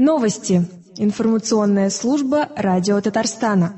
Новости. Информационная служба Радио Татарстана.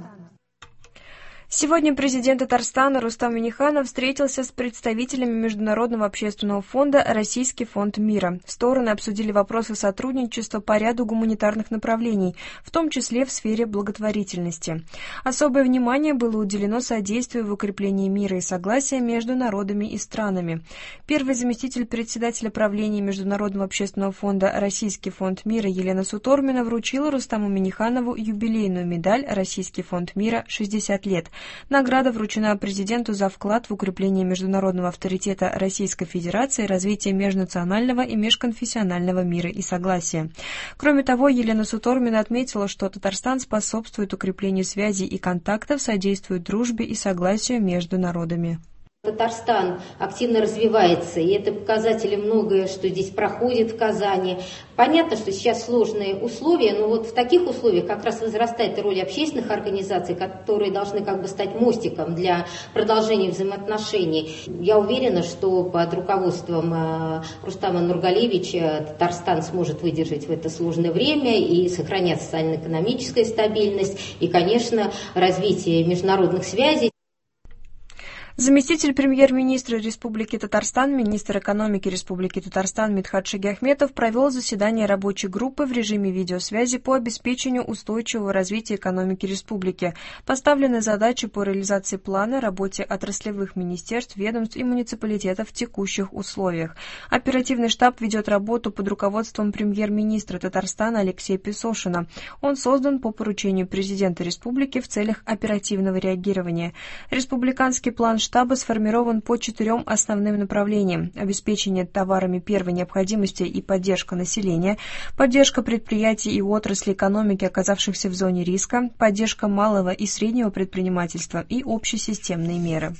Сегодня президент Татарстана Рустам Минниханов встретился с представителями Международного общественного фонда «Российский фонд мира». Стороны обсудили вопросы сотрудничества по ряду гуманитарных направлений, в том числе в сфере благотворительности. Особое внимание было уделено содействию в укреплении мира и согласия между народами и странами. Первый заместитель председателя правления Международного общественного фонда «Российский фонд мира» Елена Сутормина вручила Рустаму Минниханову юбилейную медаль «Российский фонд мира. 60 лет». Награда вручена президенту за вклад в укрепление международного авторитета Российской Федерации и развитие межнационального и межконфессионального мира и согласия. Кроме того, Елена Сутормина отметила, что Татарстан способствует укреплению связей и контактов, содействует дружбе и согласию между народами. Татарстан активно развивается, и это показатели многое, что здесь проходит в Казани. Понятно, что сейчас сложные условия, но вот в таких условиях как раз возрастает роль общественных организаций, которые должны стать мостиком для продолжения взаимоотношений. Я уверена, что под руководством Рустама Нургалиевича Татарстан сможет выдержать в это сложное время и сохранять социально-экономическую стабильность и, конечно, развитие международных связей. Заместитель премьер-министра Республики Татарстан, министр экономики Республики Татарстан Мидхат Шагиахметов провел заседание рабочей группы в режиме видеосвязи по обеспечению устойчивого развития экономики республики. Поставлены задачи по реализации плана работе отраслевых министерств, ведомств и муниципалитетов в текущих условиях. Оперативный штаб ведет работу под руководством премьер-министра Татарстана Алексея Песошина. Он создан по поручению президента республики в целях оперативного реагирования. Республиканский план штаба сформирован по 4 основным направлениям: обеспечение товарами первой необходимости и поддержка населения, поддержка предприятий и отраслей экономики, оказавшихся в зоне риска, поддержка малого и среднего предпринимательства и общесистемные меры.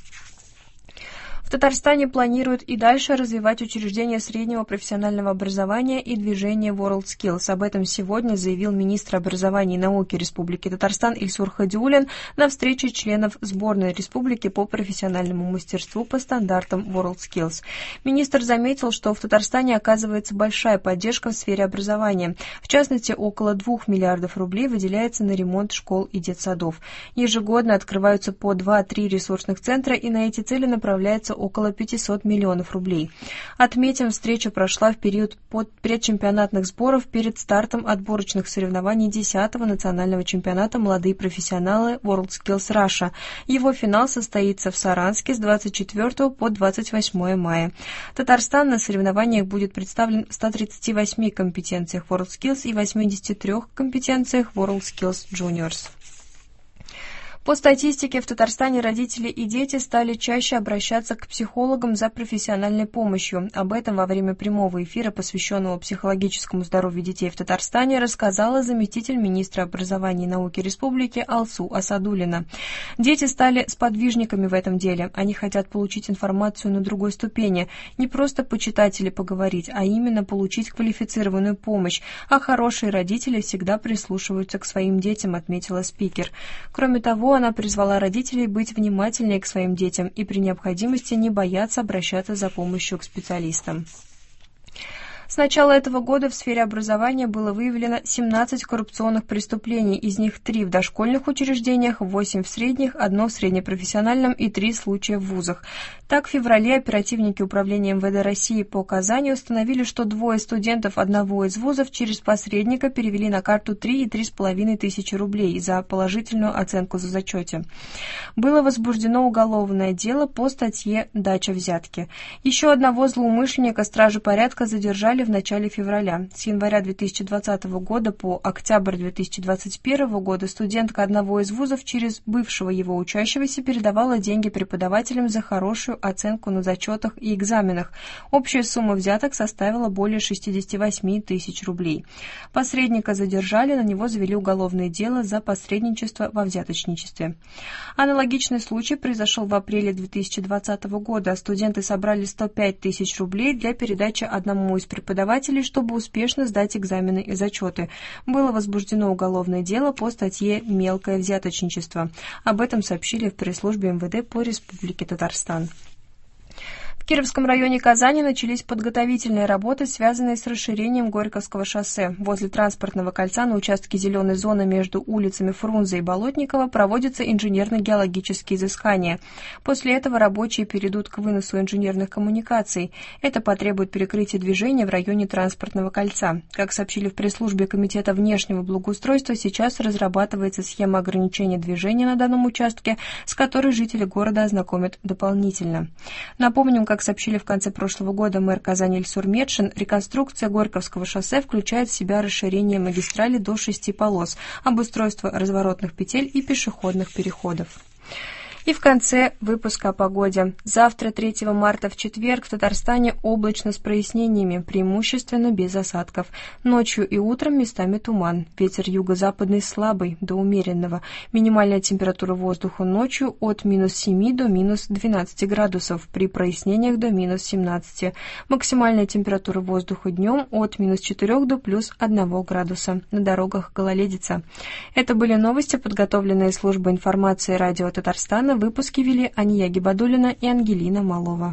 В Татарстане планируют и дальше развивать учреждения среднего профессионального образования и движение WorldSkills. Об этом сегодня заявил министр образования и науки Республики Татарстан Ильсур Хадиуллин на встрече членов сборной республики по профессиональному мастерству по стандартам WorldSkills. Министр заметил, что в Татарстане оказывается большая поддержка в сфере образования. В частности, около 2 миллиардов рублей выделяется на ремонт школ и детсадов. Ежегодно открываются по 2-3 ресурсных центра, и на эти цели направляется около 500 миллионов рублей. Отметим, встреча прошла в период предчемпионатных сборов перед стартом отборочных соревнований 10-го национального чемпионата «Молодые профессионалы WorldSkills Russia». Его финал состоится в Саранске с 24 по 28 мая. Татарстан на соревнованиях будет представлен в 138 компетенциях WorldSkills и 83 компетенциях WorldSkills Juniors. По статистике, в Татарстане родители и дети стали чаще обращаться к психологам за профессиональной помощью. Об этом во время прямого эфира, посвященного психологическому здоровью детей в Татарстане, рассказала заместитель министра образования и науки республики Алсу Асадуллина. Дети стали сподвижниками в этом деле. Они хотят получить информацию на другой ступени. Не просто почитать или поговорить, а именно получить квалифицированную помощь. А хорошие родители всегда прислушиваются к своим детям, отметила спикер. Кроме того, она призвала родителей быть внимательнее к своим детям и при необходимости не бояться обращаться за помощью к специалистам. С начала этого года в сфере образования было выявлено 17 коррупционных преступлений, из них 3 в дошкольных учреждениях, 8 в средних, 1 в среднепрофессиональном и 3 случая в вузах. Так, в феврале оперативники управления МВД России по Казани установили, что 2 студентов одного из вузов через посредника перевели на карту 3 и 3,5 тысячи рублей за положительную оценку за зачете. Было возбуждено уголовное дело по статье «Дача взятки». Еще одного злоумышленника стражи порядка задержали в начале февраля. С января 2020 года по октябрь 2021 года студентка одного из вузов через бывшего его учащегося передавала деньги преподавателям за хорошую оценку на зачетах и экзаменах. Общая сумма взяток составила более 68 тысяч рублей. Посредника задержали, на него завели уголовное дело за посредничество во взяточничестве. Аналогичный случай произошел в апреле 2020 года. Студенты собрали 105 тысяч рублей для передачи одному из преподавателей, чтобы успешно сдать экзамены и зачеты. Было возбуждено уголовное дело по статье «Мелкое взяточничество». Об этом сообщили в пресс-службе МВД по Республике Татарстан. В Кировском районе Казани начались подготовительные работы, связанные с расширением Горьковского шоссе. Возле транспортного кольца на участке зеленой зоны между улицами Фрунзе и Болотникова проводятся инженерно-геологические изыскания. После этого рабочие перейдут к выносу инженерных коммуникаций. Это потребует перекрытия движения в районе транспортного кольца. Как сообщили в пресс-службе Комитета внешнего благоустройства, сейчас разрабатывается схема ограничения движения на данном участке, с которой жители города ознакомят дополнительно. Напомним, как сообщили в конце прошлого года мэр Казани Ильсур Метшин, реконструкция Горьковского шоссе включает в себя расширение магистрали до 6 полос, обустройство разворотных петель и пешеходных переходов. И в конце выпуска о погоде. Завтра, 3 марта, в четверг, в Татарстане облачно с прояснениями, преимущественно без осадков. Ночью и утром местами туман. Ветер юго-западный слабый до умеренного. Минимальная температура воздуха ночью от минус 7 до минус 12 градусов, при прояснениях до минус 17. Максимальная температура воздуха днем от минус 4 до плюс 1 градуса. На дорогах гололедица. Это были новости, подготовленные службой информации радио Татарстана. Выпуски вели Ания Гибадуллина и Ангелина Малова.